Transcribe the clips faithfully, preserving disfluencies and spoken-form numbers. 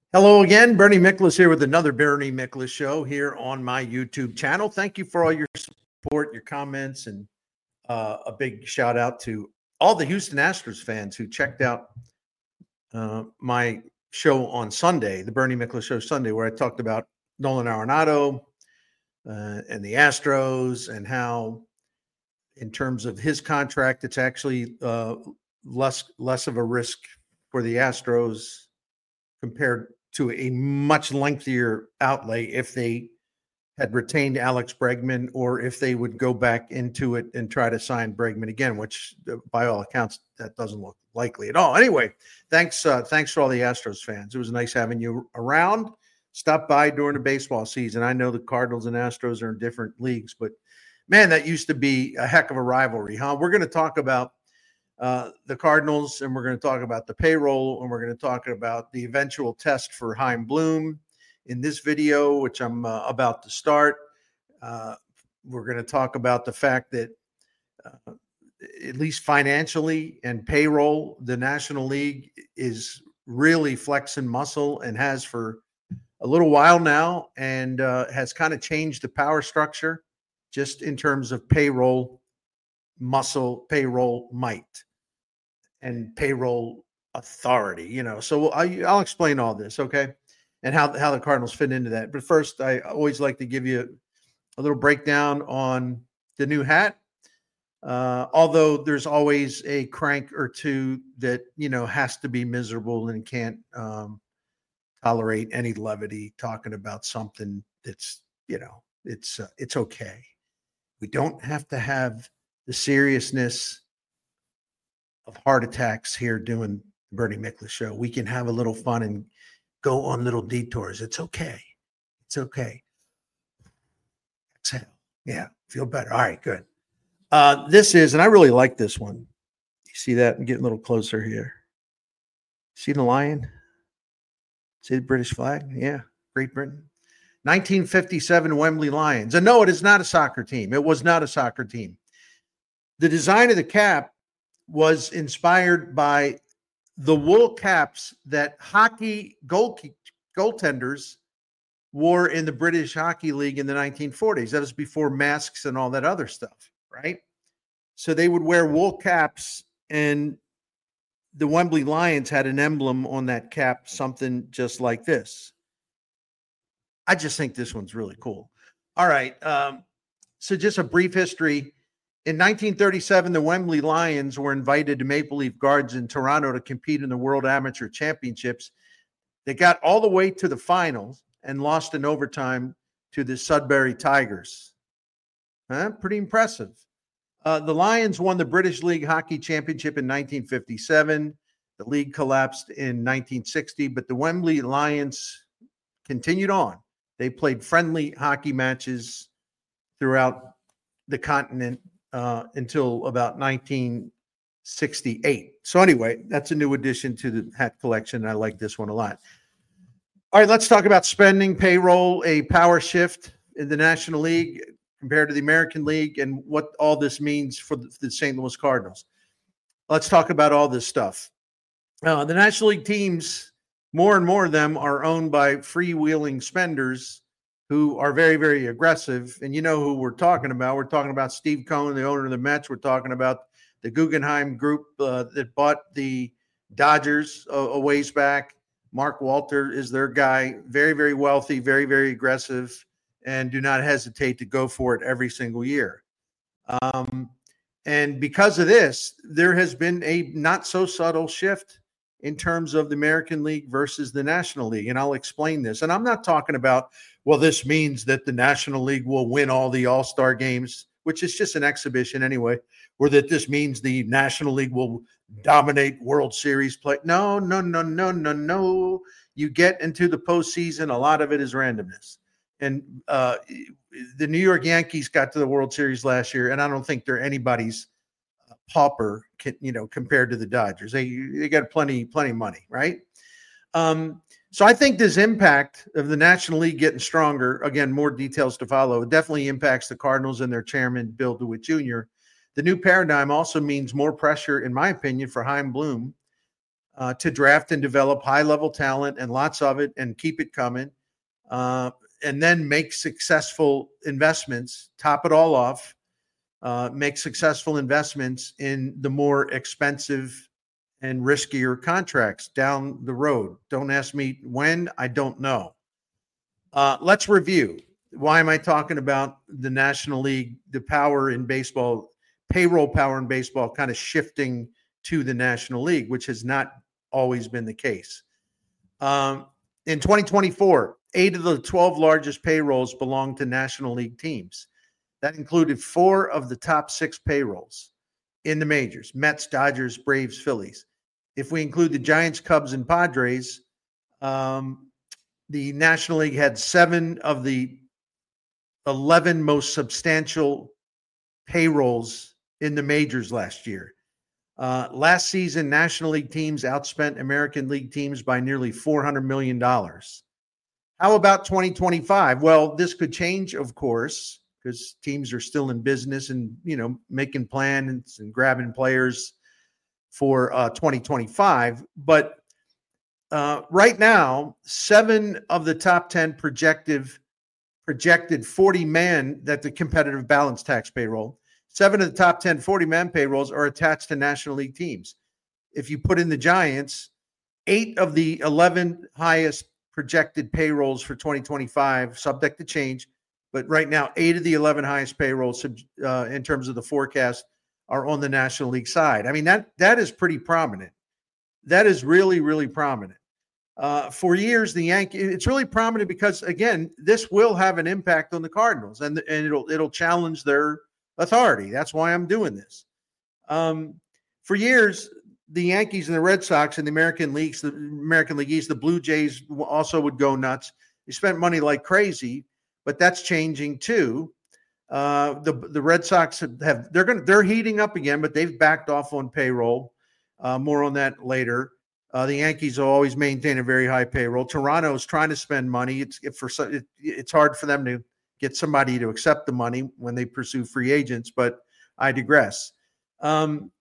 Hello again, Bernie Miklasz here with another Bernie Miklasz show here on my YouTube channel. Thank you for all your support, your comments, and uh, a big shout out to all the Houston Astros fans who checked out uh, my show on Sunday, the Bernie Miklasz Show Sunday, where I talked about Nolan Arenado uh, and the Astros and how, in terms of his contract, it's actually uh, less less of a risk for the Astros compared to a much lengthier outlay if they had retained Alex Bregman, or if they would go back into it and try to sign Bregman again, which uh, by all accounts, that doesn't look likely at all. Anyway, thanks uh, thanks for all the Astros fans. It was nice having you around. Stop by during the baseball season. I know the Cardinals and Astros are in different leagues, but man, that used to be a heck of a rivalry, huh? We're going to talk about Uh, the Cardinals, and we're going to talk about the payroll, and we're going to talk about the eventual test for Chaim Bloom in this video, which I'm uh, about to start. Uh, we're going to talk about the fact that, uh, at least financially and payroll, the National League is really flexing muscle and has for a little while now, and uh, has kind of changed the power structure just in terms of payroll muscle, payroll might, and payroll authority, you know. So I, I'll explain all this, okay, and how how the Cardinals fit into that. But first, I always like to give you a little breakdown on the new hat. Uh, although there's always a crank or two that, you know, has to be miserable and can't um, tolerate any levity, talking about something that's, you know, it's uh, it's okay. We don't have to have the seriousness of heart attacks here doing the Bernie Miklasz show. We can have a little fun and go on little detours. It's okay. It's okay. Exhale. Yeah, feel better. All right, good. Uh, this is, and I really like this one. You see that? I'm getting a little closer here. See the lion? See the British flag? Yeah, Great Britain. nineteen fifty-seven Wembley Lions. And no, it is not a soccer team. It was not a soccer team. The design of the cap was inspired by the wool caps that hockey goal goaltenders wore in the British Hockey League in the nineteen forties. That was before masks and all that other stuff, right? So they would wear wool caps, and the Wembley Lions had an emblem on that cap, something just like this. I just think this one's really cool. All right. Um, so just a brief history. In nineteen thirty-seven, the Wembley Lions were invited to Maple Leaf Gardens in Toronto to compete in the World Amateur Championships. They got all the way to the finals and lost in overtime to the Sudbury Tigers. Huh? Pretty impressive. Uh, the Lions won the British League Hockey Championship in nineteen fifty-seven. The league collapsed in nineteen sixty, but the Wembley Lions continued on. They played friendly hockey matches throughout the continent Uh, until about nineteen sixty-eight. So anyway, that's a new addition to the hat collection. I like this one a lot. All right, let's talk about spending, payroll, a power shift in the National League compared to the American League, and what all this means for the, the Saint Louis Cardinals. Let's talk about all this stuff. Uh, the National League teams, more and more of them are owned by freewheeling spenders who are very, very aggressive. And you know who we're talking about. We're talking about Steve Cohen, the owner of the Mets. We're talking about the Guggenheim Group uh, that bought the Dodgers a, a ways back. Mark Walter is their guy. Very, very wealthy, very, very aggressive, and do not hesitate to go for it every single year. Um, and because of this, there has been a not so subtle shift in terms of the American League versus the National League. And I'll explain this. And I'm not talking about, well, this means that the National League will win all the All-Star games, which is just an exhibition anyway, or that this means the National League will dominate World Series play. No, no, no, no, no, no. You get into the postseason, a lot of it is randomness. And uh, the New York Yankees got to the World Series last year, and I don't think they're anybody's pauper, you know, compared to the Dodgers. They they got plenty, plenty of money, right? Um, so I think this impact of the National League getting stronger, again, more details to follow, definitely impacts the Cardinals and their chairman, Bill DeWitt Junior The new paradigm also means more pressure, in my opinion, for Chaim Bloom uh, to draft and develop high-level talent and lots of it and keep it coming, uh, and then make successful investments, top it all off, uh, make successful investments in the more expensive and riskier contracts down the road. Don't ask me when, I don't know. Uh, let's review. Why am I talking about the National League, the power in baseball, payroll power in baseball kind of shifting to the National League, which has not always been the case. Um, in twenty twenty-four, eight of the twelve largest payrolls belonged to National League teams. That included four of the top six payrolls in the majors: Mets, Dodgers, Braves, Phillies. If we include the Giants, Cubs, and Padres, um, the National League had seven of the eleven most substantial payrolls in the majors last year. Uh, last season, National League teams outspent American League teams by nearly four hundred million dollars. How about twenty twenty-five? Well, this could change, of course, because teams are still in business and, you know, making plans and grabbing players for uh, twenty twenty-five. But uh, right now, seven of the top ten projected projected forty-man, that the competitive balance tax payroll, seven of the top ten forty-man payrolls are attached to National League teams. If you put in the Giants, eight of the eleven highest projected payrolls for twenty twenty-five, subject to change, but right now, eight of the eleven highest payrolls uh, in terms of the forecast are on the National League side. I mean, that that is pretty prominent. That is really, really prominent. Uh, for years, the Yankee, it's really prominent because, again, this will have an impact on the Cardinals, and, and it'll it'll challenge their authority. That's why I'm doing this. Um, for years, the Yankees and the Red Sox and the American Leagues, the American League East, the Blue Jays also would go nuts. They spent money like crazy, but that's changing too. Uh, the the Red Sox have they're going they're heating up again, but they've backed off on payroll. Uh, more on that later. Uh, the Yankees will always maintain a very high payroll. Toronto is trying to spend money. It's it, for it, it's hard for them to get somebody to accept the money when they pursue free agents, but I digress. Um,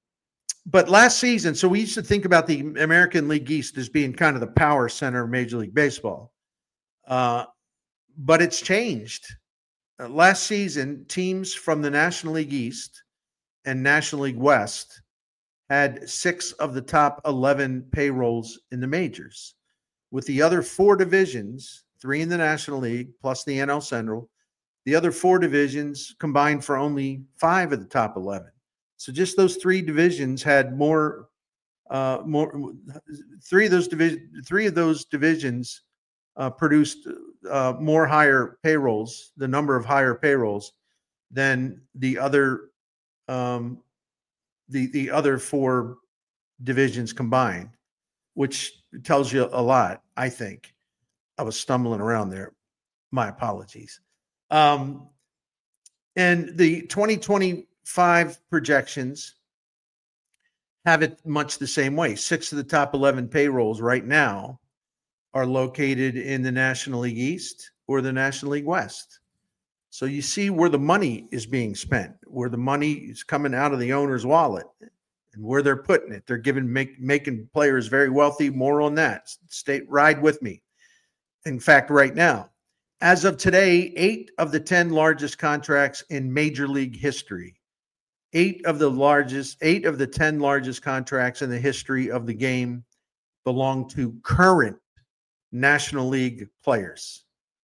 but last season, so we used to think about the American League East as being kind of the power center of Major League Baseball, uh, but it's changed. Uh, last season, teams from the National League East and National League West had six of the top eleven payrolls in the majors. With the other four divisions, three in the National League plus the N L Central, the other four divisions combined for only five of the top eleven. So just those three divisions had more, uh, more. Three of those division, three of those divisions uh, produced uh, more higher payrolls, the number of higher payrolls than the other. Um, the the other four divisions combined, which tells you a lot, I think. I was stumbling around there. My apologies. Um, and the twenty twenty-five projections have it much the same way. Six of the top eleven payrolls right now are located in the National League East or the National League West. So you see where the money is being spent, where the money is coming out of the owner's wallet, and where they're putting it. They're giving make, making players very wealthy. More on that. Stay ride with me. In fact, right now, as of today, eight of the ten largest contracts in Major League history, eight of the largest, eight of the ten largest contracts in the history of the game belong to current National League players.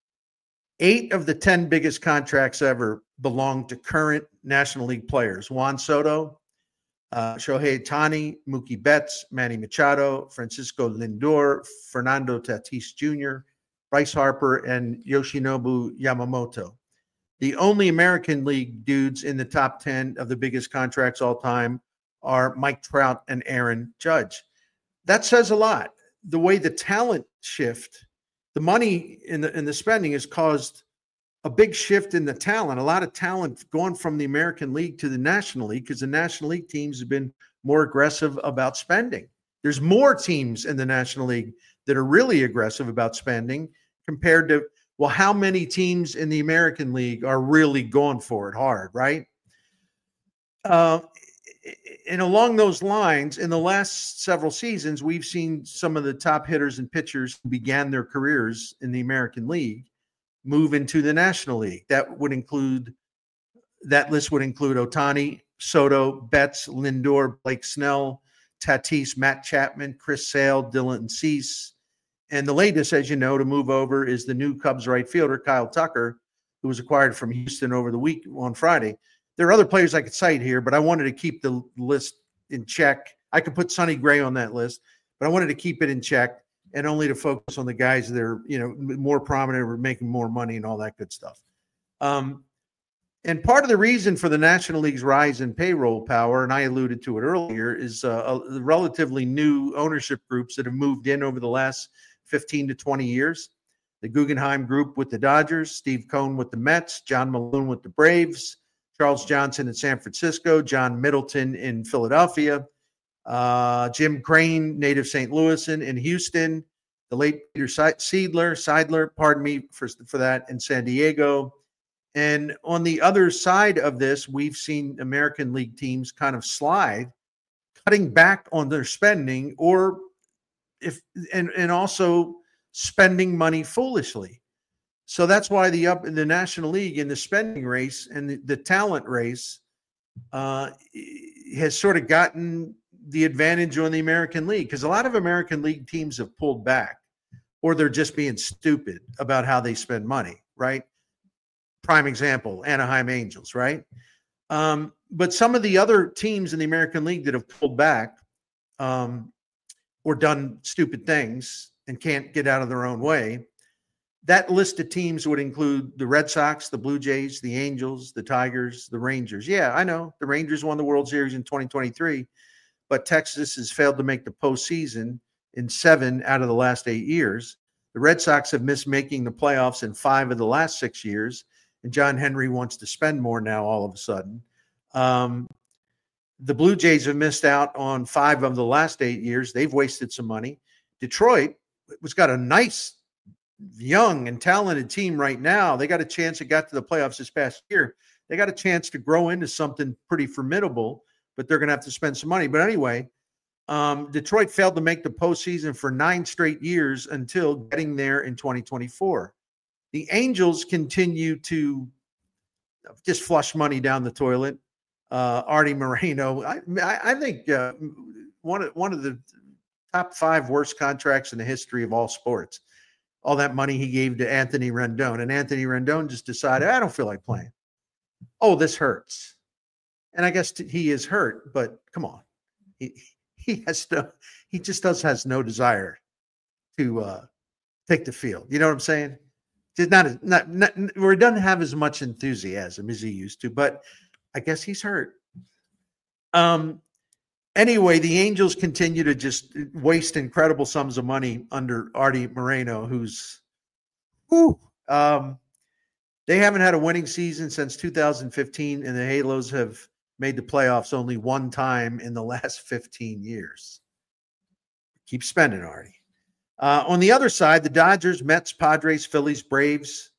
Eight of the ten biggest contracts ever belong to current National League players: Juan Soto, uh, Shohei Ohtani, Mookie Betts, Manny Machado, Francisco Lindor, Fernando Tatis Junior, Bryce Harper, and Yoshinobu Yamamoto. The only American League dudes in the top ten of the biggest contracts all time are Mike Trout and Aaron Judge. That says a lot. The way the talent shift, the money in the in the spending has caused a big shift in the talent. A lot of talent going from the American League to the National League because the National League teams have been more aggressive about spending. There's more teams in the National League that are really aggressive about spending compared to, well, how many teams in the American League are really going for it hard, right? Uh, and along those lines, in the last several seasons, we've seen some of the top hitters and pitchers who began their careers in the American League move into the National League. That would include, that list would include Ohtani, Soto, Betts, Lindor, Blake Snell, Tatis, Matt Chapman, Chris Sale, Dylan Cease. And the latest, as you know, to move over is the new Cubs right fielder, Kyle Tucker, who was acquired from Houston over the week on Friday. There are other players I could cite here, but I wanted to keep the list in check. I could put Sonny Gray on that list, but I wanted to keep it in check and only to focus on the guys that are, you know, more prominent or making more money and all that good stuff. Um, and part of the reason for the National League's rise in payroll power, and I alluded to it earlier, is uh, a, relatively new ownership groups that have moved in over the last fifteen to twenty years. The Guggenheim Group with the Dodgers, Steve Cohen with the Mets, John Malone with the Braves, Charles Johnson in San Francisco, John Middleton in Philadelphia, uh, Jim Crane, native Saint Louis in, in Houston, the late Peter Seidler, Seidler, pardon me for, for that, in San Diego. And on the other side of this, we've seen American League teams kind of slide, cutting back on their spending, or if and, and also spending money foolishly. So that's why the up in the National League in the spending race and the, the talent race uh, has sort of gotten the advantage on the American League, because a lot of American League teams have pulled back, or they're just being stupid about how they spend money, right? Prime example, Anaheim Angels, right? Um, but some of the other teams in the American League that have pulled back um, or done stupid things and can't get out of their own way, that list of teams would include the Red Sox, the Blue Jays, the Angels, the Tigers, the Rangers. Yeah, I know the Rangers won the World Series in twenty twenty-three, but Texas has failed to make the postseason in seven out of the last eight years. The Red Sox have missed making the playoffs in five of the last six years, and John Henry wants to spend more now all of a sudden. Um, the Blue Jays have missed out on five of the last eight years. They've wasted some money. Detroit was got a nice, young and talented team right now. They got a chance. It got to the playoffs this past year. They got a chance to grow into something pretty formidable, but they're going to have to spend some money. But anyway, um, Detroit failed to make the postseason for nine straight years until getting there in twenty twenty-four. The Angels continue to just flush money down the toilet. Uh, Artie Moreno, I, I think uh, one of one of the top five worst contracts in the history of all sports. All that money he gave to Anthony Rendon, and Anthony Rendon just decided, I don't feel like playing. Oh, this hurts. And I guess t- he is hurt, but come on. He he has to, he just does has no desire to uh, take the field. You know what I'm saying? Just not, not, not, or he doesn't have as much enthusiasm as he used to, but I guess he's hurt. Um, Anyway, the Angels continue to just waste incredible sums of money under Artie Moreno, who's, whew, um, they haven't had a winning season since two thousand fifteen, and the Halos have made the playoffs only one time in the last fifteen years. Keep spending, Artie. Uh, on the other side, the Dodgers, Mets, Padres, Phillies, Braves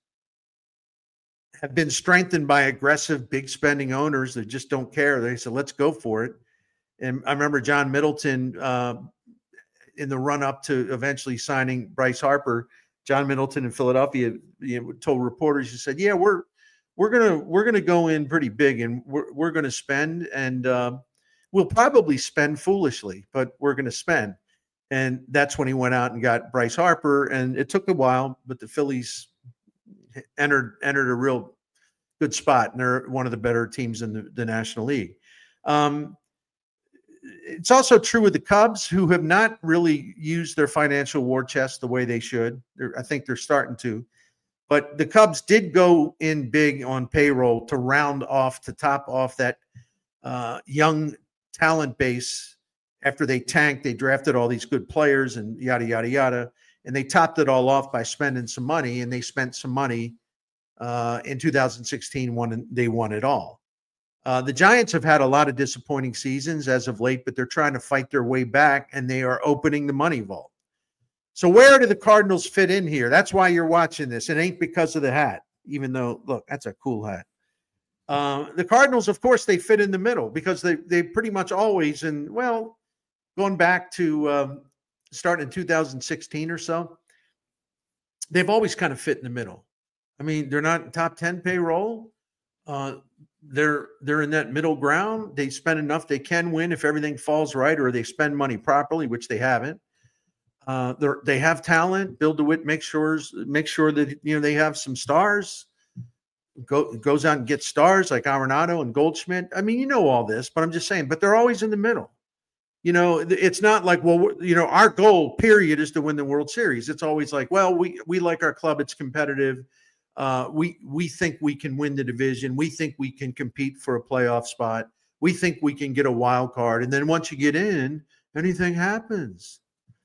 have been strengthened by aggressive, big spending owners that just don't care. They said, let's go for it. And I remember John Middleton uh, in the run-up to eventually signing Bryce Harper. John Middleton in Philadelphia, you know, told reporters, he said, "Yeah, we're we're gonna we're gonna go in pretty big, and we're we're gonna spend, and uh, we'll probably spend foolishly, but we're gonna spend." And that's when he went out and got Bryce Harper, and it took a while, but the Phillies entered entered a real good spot, and they're one of the better teams in the, the National League. Um, It's also true with the Cubs, who have not really used their financial war chest the way they should. They're, I think they're starting to. But the Cubs did go in big on payroll to round off, to top off that uh, young talent base. After they tanked, they drafted all these good players and yada, yada, yada. And they topped it all off by spending some money, and they spent some money uh, in two thousand sixteen when they won it all. Uh, the Giants have had a lot of disappointing seasons as of late, but they're trying to fight their way back, and they are opening the money vault. So where do the Cardinals fit in here? That's why you're watching this. It ain't because of the hat, even though, look, that's a cool hat. Uh, the Cardinals, of course, they fit in the middle because they they pretty much always, and well, going back to um, starting in two thousand sixteen or so, they've always kind of fit in the middle. I mean, they're not top ten payroll. Uh, they're they're in that middle ground. They spend enough they can win if everything falls right, or they spend money properly, which they haven't. Uh, they they have talent. Bill DeWitt makes sure make sure that you know they have some stars. Go goes out and gets stars like Arenado and Goldschmidt. I mean, you know all this, but I'm just saying. But they're always in the middle. You know, it's not like, well, you know, our goal, period, is to win the World Series. It's always like, well, we we like our club. It's competitive. Uh, we we think we can win the division. We think we can compete for a playoff spot. We think we can get a wild card. And then once you get in, anything happens.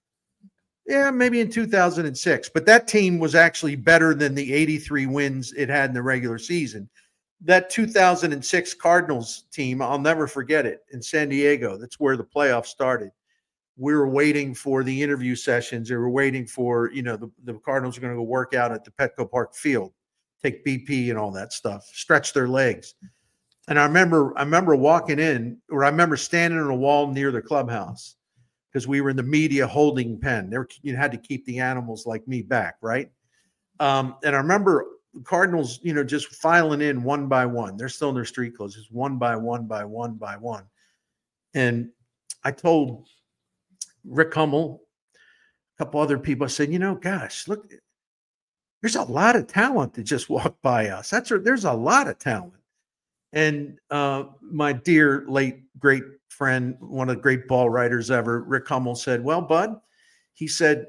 Yeah, maybe in two thousand six. But that team was actually better than the eighty-three wins it had in the regular season. That two thousand six Cardinals team, I'll never forget it, in San Diego. That's where the playoffs started. We were waiting for the interview sessions. We were waiting for, you know, the, the Cardinals are going to go work out at the Petco Park field, take B P and all that stuff, stretch their legs. And I remember, I remember walking in, or I remember standing on a wall near the clubhouse because we were in the media holding pen. There, you had to keep the animals like me back, right? Um, and I remember Cardinals, you know, just filing in one by one. They're still in their street clothes, just one by one by one by one. And I told Rick Hummel, a couple other people, I said, you know, gosh, look, there's a lot of talent that just walked by us. That's a, there's a lot of talent. And uh, my dear late great friend, one of the great ball writers ever, Rick Hummel, said, well, Bud, he said,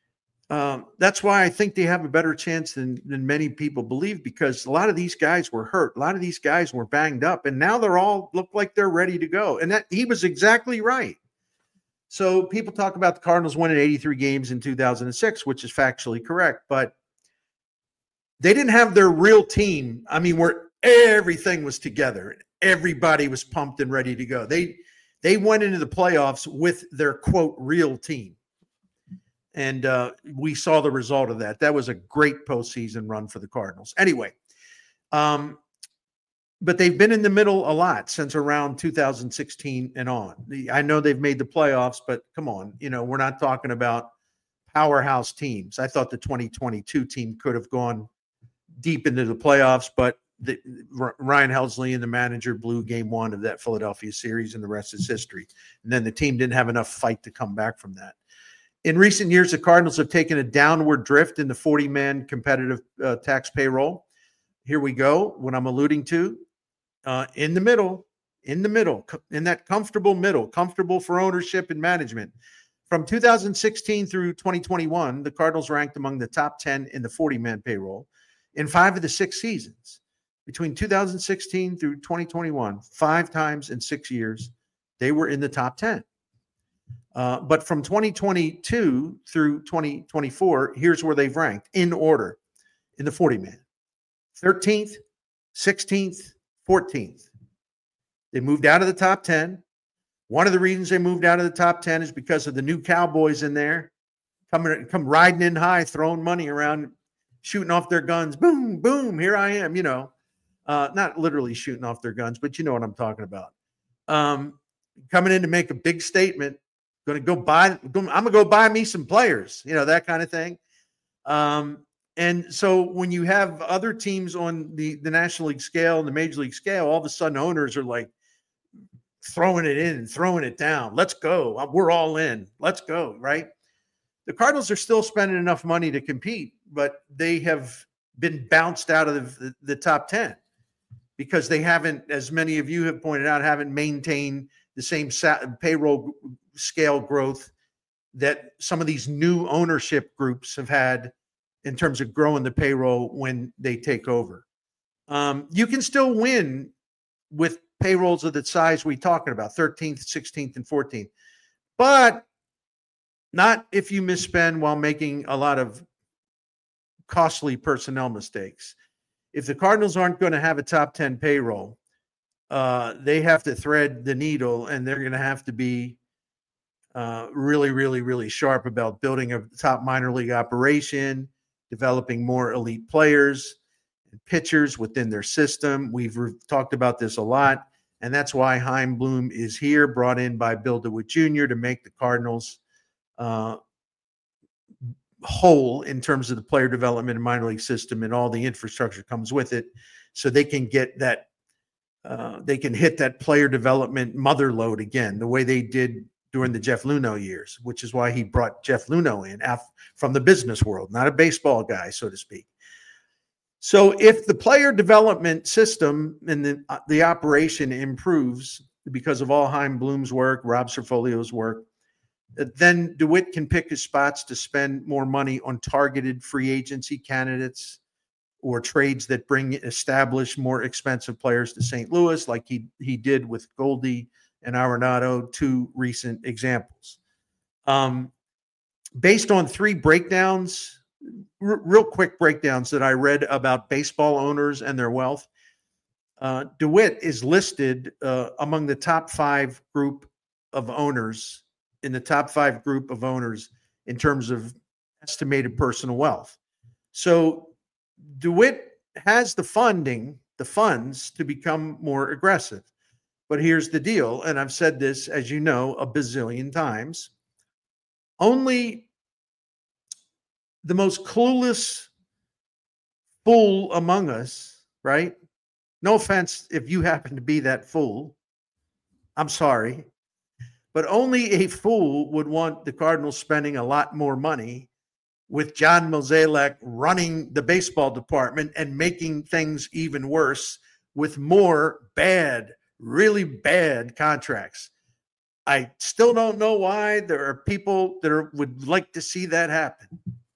um, that's why I think they have a better chance than, than many people believe, because a lot of these guys were hurt. A lot of these guys were banged up, and now they're all look like they're ready to go. And that he was exactly right. So people talk about the Cardinals winning eighty-three games in two thousand six, which is factually correct, but they didn't have their real team. I mean, where everything was together. Everybody was pumped and ready to go. They they went into the playoffs with their, quote, real team. And uh, we saw the result of that. That was a great postseason run for the Cardinals. Anyway, um, but they've been in the middle a lot since around two thousand sixteen and on. The, I know they've made the playoffs, but come on, you know, we're not talking about powerhouse teams. I thought the twenty twenty-two team could have gone deep into the playoffs, but the, Ryan Helsley and the manager blew game one of that Philadelphia series, and the rest is history. And then the team didn't have enough fight to come back from that. In recent years, the Cardinals have taken a downward drift in the forty-man competitive uh, tax payroll. Here we go. What I'm alluding to, uh, in the middle, in the middle, in that comfortable middle, comfortable for ownership and management. From two thousand sixteen through twenty twenty-one, the Cardinals ranked among the top ten in the forty-man payroll in five of the six seasons. Between two thousand sixteen through twenty twenty-one, five times in six years, they were in the top ten. Uh, but from twenty twenty-two through twenty twenty-four, here's where they've ranked in order in the forty-man. thirteenth, sixteenth, fourteenth. They moved out of the top ten. One of the reasons they moved out of the top ten is because of the new Cowboys in there coming, come riding in high, throwing money around, shooting off their guns. Boom, boom, here I am, you know. Uh, not literally shooting off their guns, but you know what I'm talking about. Um, coming in to make a big statement. Going to go buy, I'm going to go buy me some players, you know, that kind of thing. Um, and so when you have other teams on the, the National League scale and the Major League scale, all of a sudden owners are like throwing it in and throwing it down. Let's go. We're all in. Let's go, right? The Cardinals are still spending enough money to compete, but they have been bounced out of the, the top ten because they haven't, as many of you have pointed out, haven't maintained the same sa- payroll scale growth that some of these new ownership groups have had in terms of growing the payroll when they take over. Um, you can still win with payrolls of the size we're talking about, thirteenth, sixteenth, and fourteenth, but not if you misspend while making a lot of costly personnel mistakes. If the Cardinals aren't going to have a top ten payroll, uh, they have to thread the needle, and they're going to have to be Uh, really, really, really sharp about building a top minor league operation, developing more elite players, and pitchers within their system. We've re- talked about this a lot, and that's why Chaim Bloom is here, brought in by Bill DeWitt Junior to make the Cardinals uh, whole in terms of the player development and minor league system and all the infrastructure comes with it, so they can get that, uh, they can hit that player development mother load again, the way they did during the Jeff Luhnow years, which is why he brought Jeff Luhnow in af- from the business world, not a baseball guy, so to speak. So if the player development system and the, uh, the operation improves because of all Chaim Bloom's work, Rob Cerfolio's work, then DeWitt can pick his spots to spend more money on targeted free agency candidates or trades that bring established, more expensive players to Saint Louis, like he he did with Goldie and Arenado, two recent examples. Um, based on three breakdowns, r- real quick breakdowns that I read about baseball owners and their wealth, uh, DeWitt is listed uh, among the top five group of owners in the top five group of owners in terms of estimated personal wealth. So DeWitt has the funding, the funds to become more aggressive. But here's the deal, and I've said this, as you know, a bazillion times. Only the most clueless fool among us, right? No offense if you happen to be that fool. I'm sorry. But only a fool would want the Cardinals spending a lot more money with John Mozeliak running the baseball department and making things even worse with more bad, really bad contracts. I still don't know why. There are people that are, would like to see that happen.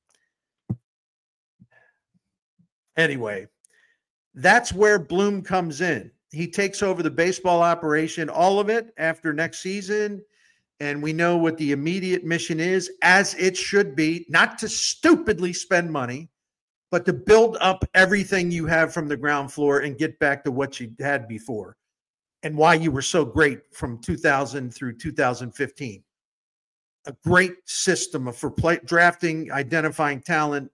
Anyway, that's where Bloom comes in. He takes over the baseball operation, all of it, after next season. And we know what the immediate mission is, as it should be, not to stupidly spend money, but to build up everything you have from the ground floor and get back to what you had before and why you were so great from two thousand through two thousand fifteen. A great system for play, drafting, identifying talent,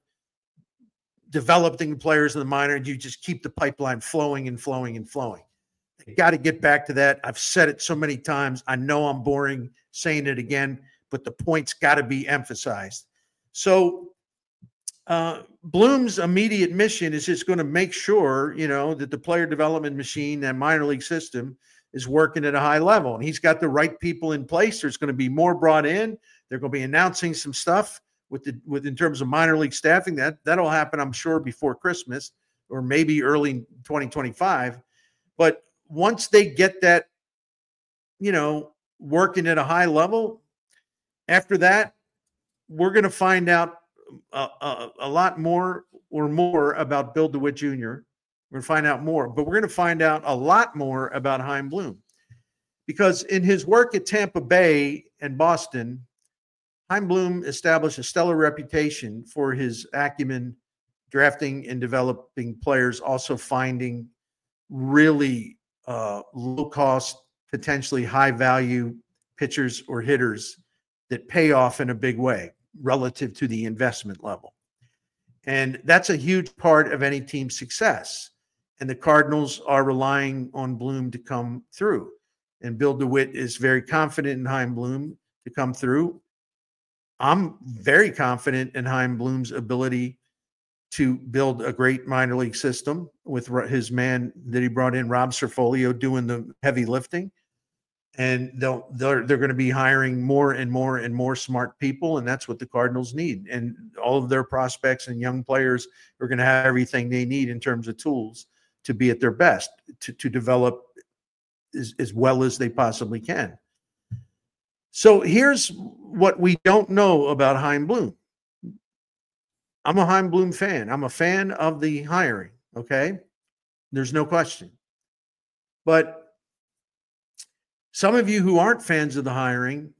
developing players in the minor, and you just keep the pipeline flowing and flowing and flowing. You got to get back to that. I've said it so many times. I know I'm boring saying it again, but the point's got to be emphasized. So uh, Bloom's immediate mission is just going to make sure, you know, that the player development machine and minor league system is working at a high level. And he's got the right people in place. There's going to be more brought in. They're going to be announcing some stuff with the with in terms of minor league staffing. That that'll happen, I'm sure, before Christmas or maybe early twenty twenty-five. But once they get that, you know, working at a high level, after that, we're going to find out a, a, a lot more or more about Bill DeWitt Junior We're going to find out more, but we're going to find out a lot more about Chaim Bloom, because in his work at Tampa Bay and Boston, Chaim Bloom established a stellar reputation for his acumen drafting and developing players, also finding really uh, low-cost, potentially high-value pitchers or hitters that pay off in a big way relative to the investment level. And that's a huge part of any team's success. And the Cardinals are relying on Bloom to come through. And Bill DeWitt is very confident in Chaim Bloom to come through. I'm very confident in Chaim Bloom's ability to build a great minor league system with his man that he brought in, Rob Cerfolio, doing the heavy lifting. And they'll, they're, they're going to be hiring more and more and more smart people, and that's what the Cardinals need. And all of their prospects and young players are going to have everything they need in terms of tools to be at their best, to, to develop as, as well as they possibly can. So here's what we don't know about Chaim Bloom. I'm a Chaim Bloom fan. I'm a fan of the hiring, okay? There's no question. But some of you who aren't fans of the hiring,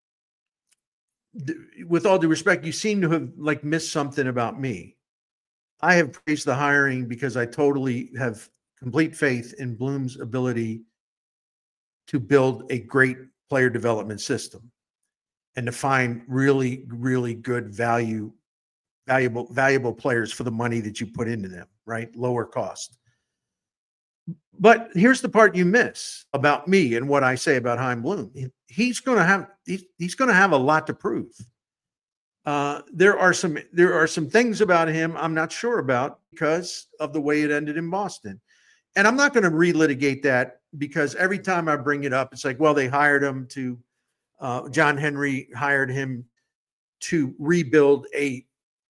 with all due respect, you seem to have like missed something about me. I have praised the hiring because I totally have complete faith in Bloom's ability to build a great player development system and to find really, really good value valuable, valuable players for the money that you put into them, right? Lower cost. But here's the part you miss about me and what I say about Chaim Bloom. He's going to have he's, he's going to have a lot to prove. Uh, there are some there are some things about him I'm not sure about because of the way it ended in Boston. And I'm not going to relitigate that because every time I bring it up, it's like, well, they hired him to uh, John Henry hired him to rebuild a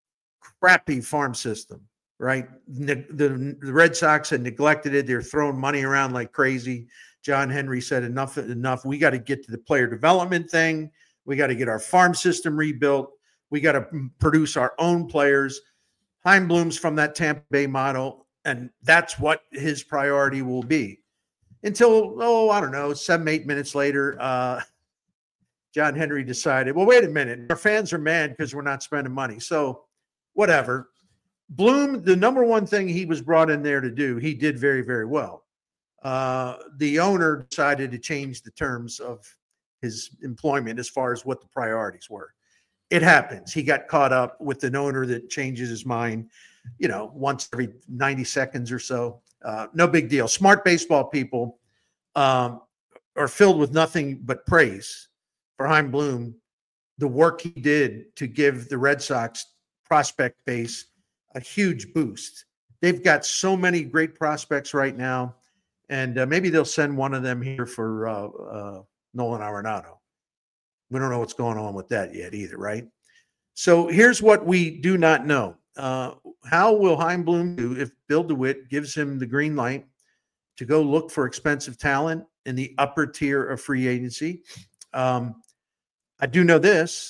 crappy farm system. Right. The, the, the Red Sox had neglected it. They're throwing money around like crazy. John Henry said, enough, enough. We got to get to the player development thing. We got to get our farm system rebuilt. We got to produce our own players. Chaim Bloom's from that Tampa Bay model, and that's what his priority will be. Until, oh, I don't know, seven, eight minutes later, uh, John Henry decided, well, wait a minute. Our fans are mad because we're not spending money. So whatever. Bloom, the number one thing he was brought in there to do, he did very, very well. Uh, the owner decided to change the terms of his employment as far as what the priorities were. It happens. He got caught up with an owner that changes his mind, you know, once every ninety seconds or so. Uh, no big deal. Smart baseball people um, are filled with nothing but praise for Chaim Bloom, the work he did to give the Red Sox prospect base a huge boost. They've got so many great prospects right now, and uh, maybe they'll send one of them here for uh, uh, Nolan Arenado. We don't know what's going on with that yet either, right? So here's what we do not know. Uh, how will Chaim Bloom do if Bill DeWitt gives him the green light to go look for expensive talent in the upper tier of free agency? Um, I do know this,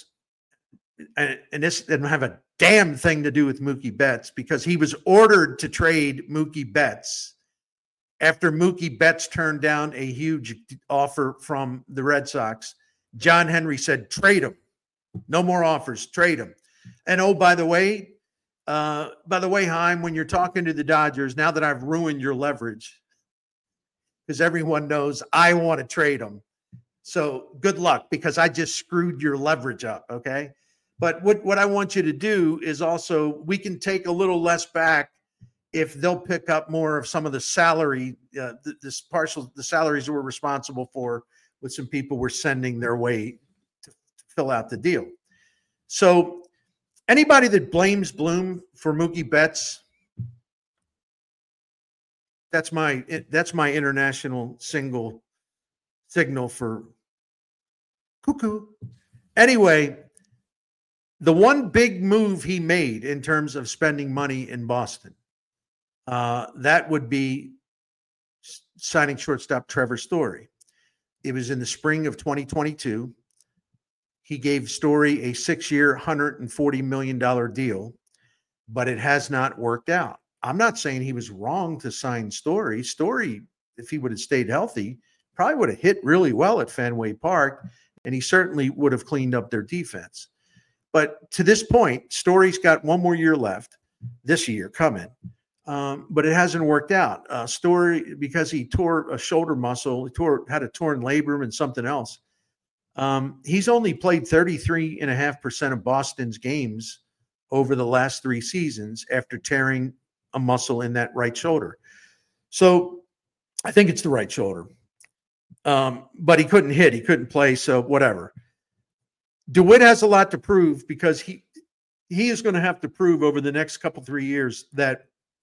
and, and this didn't have a damn thing to do with Mookie Betts because he was ordered to trade Mookie Betts after Mookie Betts turned down a huge offer from the Red Sox. John Henry said, trade him. No more offers. Trade him. And oh, by the way, uh, by the way, Chaim, when you're talking to the Dodgers, now that I've ruined your leverage, because everyone knows I want to trade him. So good luck because I just screwed your leverage up. Okay. But what, what I want you to do is also, we can take a little less back if they'll pick up more of some of the salary, uh, th- this partial, the salaries that we're responsible for with some people we're sending their way to, to fill out the deal. So anybody that blames Bloom for Mookie Betts, that's my, that's my international single signal for cuckoo. Anyway, the one big move he made in terms of spending money in Boston, uh, that would be signing shortstop Trevor Story. It was in the spring of twenty twenty-two. He gave Story a six-year, one hundred forty million dollars deal, but it has not worked out. I'm not saying he was wrong to sign Story. Story, if he would have stayed healthy, probably would have hit really well at Fenway Park, and he certainly would have cleaned up their defense. But to this point, Story's got one more year left this year coming, um, but it hasn't worked out. Uh, Story, because he tore a shoulder muscle, he tore, had a torn labrum and something else. Um, he's only played thirty-three point five percent of Boston's games over the last three seasons after tearing a muscle in that right shoulder. So I think it's the right shoulder. Um, but he couldn't hit. He couldn't play, so whatever. DeWitt has a lot to prove because he he is going to have to prove over the next couple, three years that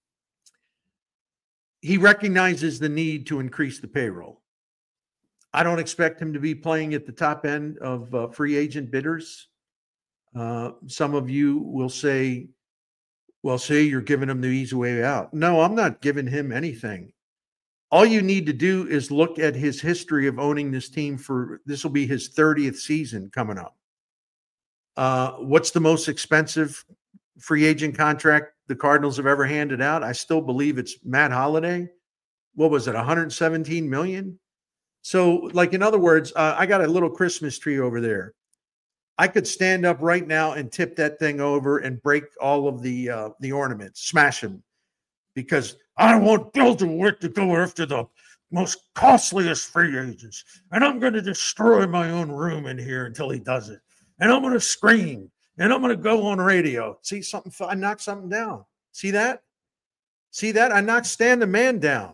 he recognizes the need to increase the payroll. I don't expect him to be playing at the top end of uh, free agent bidders. Uh, some of you will say, well, see, you're giving him the easy way out. No, I'm not giving him anything. All you need to do is look at his history of owning this team for, this will be his thirtieth season coming up. Uh, what's the most expensive free agent contract the Cardinals have ever handed out? I still believe it's Matt Holliday. What was it, one hundred seventeen million? So, like, in other words, uh, I got a little Christmas tree over there. I could stand up right now and tip that thing over and break all of the uh, the ornaments, smash them, because I want Bill DeWitt to go after the most costliest free agents, and I'm going to destroy my own room in here until he does it. And I'm going to scream, and I'm going to go on radio. See something? I knocked something down. See that? See that? I knocked Stan the Man down.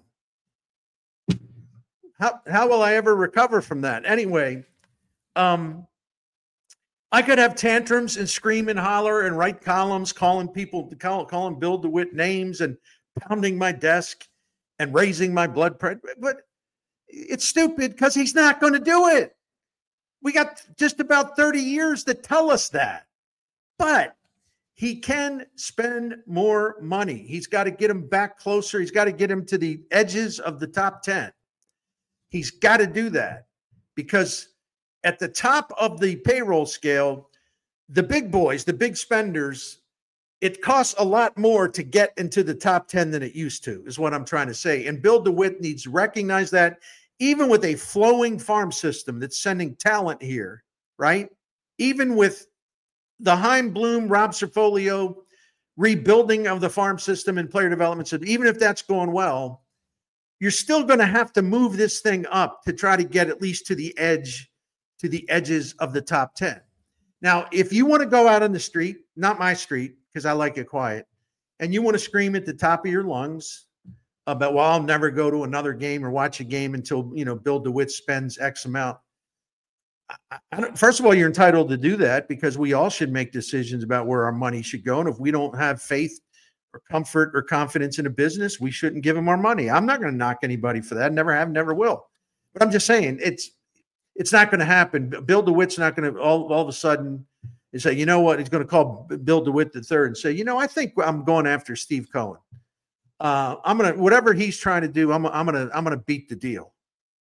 How how will I ever recover from that? Anyway, um, I could have tantrums and scream and holler and write columns calling people, call, calling Bill DeWitt names and pounding my desk and raising my blood pressure. But it's stupid because he's not going to do it. We got just about thirty years to tell us that. But he can spend more money. He's got to get him back closer. He's got to get him to the edges of the top ten. He's got to do that because at the top of the payroll scale, the big boys, the big spenders, it costs a lot more to get into the top ten than it used to, is what I'm trying to say. And Bill DeWitt needs to recognize that even with a flowing farm system that's sending talent here, right? Even with the Chaim Bloom, Rob Cerfolio rebuilding of the farm system and player development system, even if that's going well, you're still going to have to move this thing up to try to get at least to the edge, to the edges of the top ten. Now, if you want to go out on the street, not my street, because I like it quiet, and you want to scream at the top of your lungs about, well, I'll never go to another game or watch a game until, you know, Bill DeWitt spends X amount. I, I don't, first of all, you're entitled to do that because we all should make decisions about where our money should go. And if we don't have faith or comfort or confidence in a business, we shouldn't give them our money. I'm not going to knock anybody for that. Never have, never will. But I'm just saying it's it's not going to happen. Bill DeWitt's not going to all, all of a sudden say, you know what? He's going to call Bill DeWitt the third and say, you know, I think I'm going after Steve Cohen. Uh, I'm going to, whatever he's trying to do, I'm, I'm going to, I'm going to beat the deal.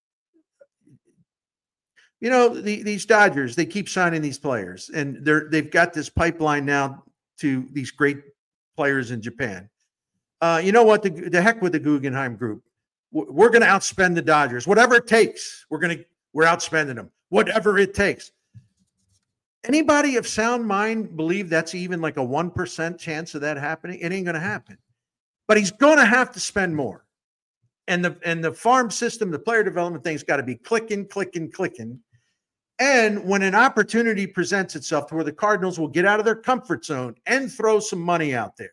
You know, the, these Dodgers, they keep signing these players and they're, they've got this pipeline now to these great players in Japan. Uh, you know what? The, the heck with the Guggenheim Group. We're going to outspend the Dodgers, whatever it takes. We're going to, we're outspending them, whatever it takes. Anybody of sound mind believe that's even like a one percent chance of that happening? It ain't going to happen. But he's going to have to spend more. And the and the farm system, the player development thing's got to be clicking, clicking, clicking. And when an opportunity presents itself to where the Cardinals will get out of their comfort zone and throw some money out there,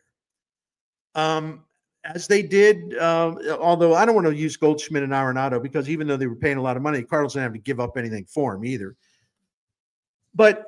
um, as they did, uh, although I don't want to use Goldschmidt and Arenado because even though they were paying a lot of money, the Cardinals didn't have to give up anything for him either. But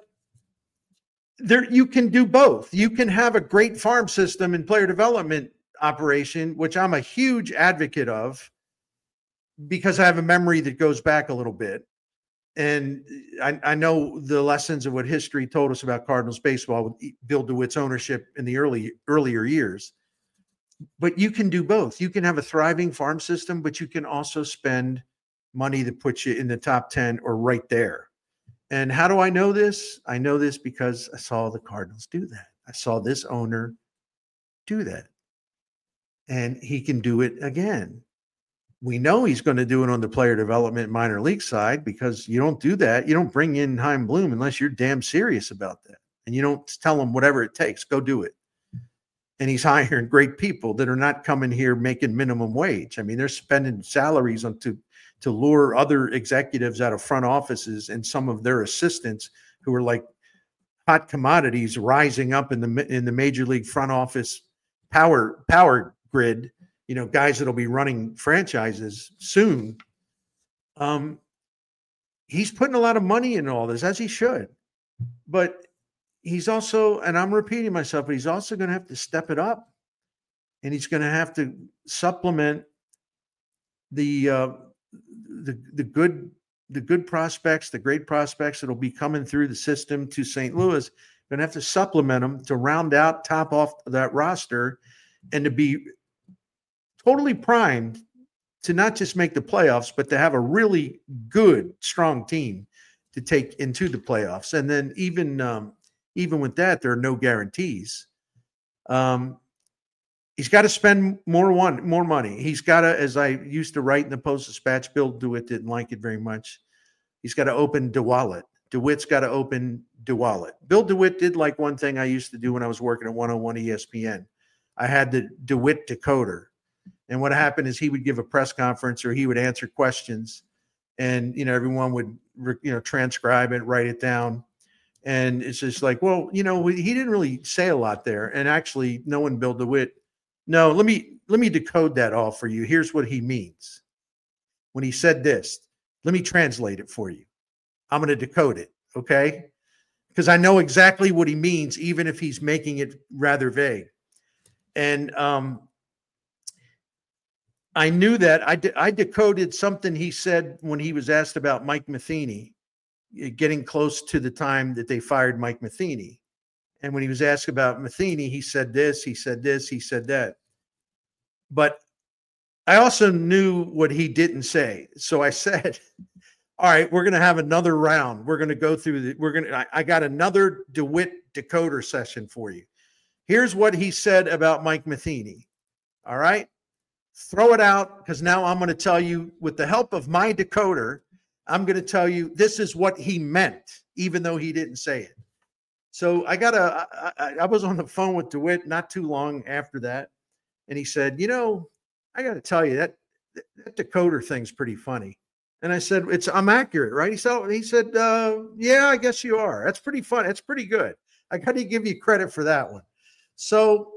there, you can do both. You can have a great farm system and player development operation, which I'm a huge advocate of because I have a memory that goes back a little bit. And I, I know the lessons of what history told us about Cardinals baseball with Bill DeWitt's ownership in the early earlier years. But you can do both. You can have a thriving farm system, but you can also spend money that puts you in the top ten or right there. And how do I know this? I know this because I saw the Cardinals do that. I saw this owner do that. And he can do it again. We know he's going to do it on the player development minor league side because you don't do that. You don't bring in Chaim Bloom unless you're damn serious about that. And you don't tell him whatever it takes, go do it. And he's hiring great people that are not coming here making minimum wage. I mean, they're spending salaries on to, to lure other executives out of front offices and some of their assistants who are like hot commodities rising up in the in the major league front office power power grid. You know, guys that'll be running franchises soon. Um, he's putting a lot of money in all this, as he should. But he's also, and I'm repeating myself, but he's also going to have to step it up. And he's going to have to supplement the uh, the the good the good prospects, the great prospects that'll be coming through the system to Saint Louis. Going to have to supplement them to round out, top off that roster, and to be totally primed to not just make the playoffs, but to have a really good, strong team to take into the playoffs. And then even um, even with that, there are no guarantees. Um, he's got to spend more one more money. He's got to, as I used to write in the Post-Dispatch, Bill DeWitt didn't like it very much. He's got to open DeWallet. DeWitt's got to open DeWallet. Bill DeWitt did like one thing I used to do when I was working at one oh one E S P N. I had the DeWitt decoder. And what happened is he would give a press conference or he would answer questions and, you know, everyone would, you know, transcribe it, write it down. And it's just like, well, you know, he didn't really say a lot there. And actually, knowing Bill DeWitt, no, let me let me decode that all for you. Here's what he means when he said this. Let me translate it for you. I'm going to decode it, okay? Because I know exactly what he means, even if he's making it rather vague. And um, I knew that. I, de- I decoded something he said when he was asked about Mike Matheny, getting close to the time that they fired Mike Matheny. And when he was asked about Matheny, he said this, he said this, he said that. But I also knew what he didn't say. So I said, all right, we're going to have another round. We're going to go through the, we're going to, I, I got another DeWitt decoder session for you. Here's what he said about Mike Matheny. All right. Throw it out, because now I'm going to tell you, with the help of my decoder, I'm going to tell you this is what he meant, even though he didn't say it. So I got a, I, I was on the phone with DeWitt not too long after that. And he said, you know, I got to tell you that that decoder thing's pretty funny. And I said, it's, I'm accurate, right? He said, he said, uh, yeah, I guess you are. That's pretty fun. That's pretty good. I got to give you credit for that one. So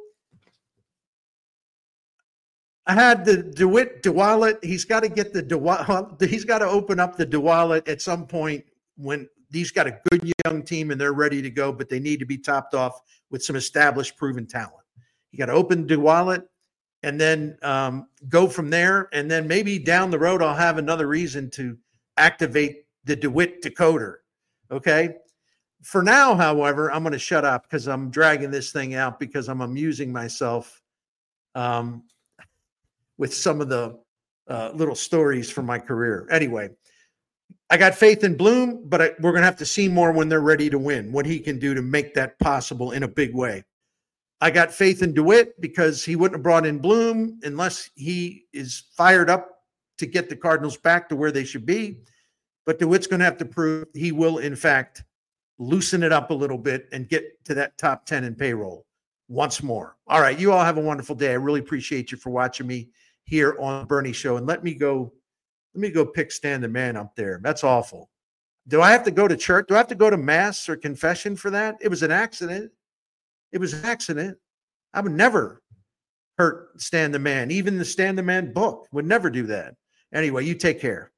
I had the DeWitt DeWallet. He's got to get the DeWallet. He's got to open up the DeWallet at some point when he's got a good young team and they're ready to go, but they need to be topped off with some established, proven talent. You got to open DeWallet and then um, go from there. And then maybe down the road, I'll have another reason to activate the DeWitt decoder. Okay. For now, however, I'm going to shut up because I'm dragging this thing out because I'm amusing myself um, with some of the uh, little stories from my career. Anyway, I got faith in Bloom, but I, we're going to have to see more when they're ready to win, what he can do to make that possible in a big way. I got faith in DeWitt because he wouldn't have brought in Bloom unless he is fired up to get the Cardinals back to where they should be. But DeWitt's going to have to prove he will, in fact, loosen it up a little bit and get to that top ten in payroll once more. All right. You all have a wonderful day. I really appreciate you for watching me here on Bernie Show. And let me go, let me go pick Stan the Man up there. That's awful. Do I have to go to church? Do I have to go to mass or confession for that? It was an accident. It was an accident. I would never hurt Stan the Man. Even the Stan the Man book would never do that. Anyway, you take care.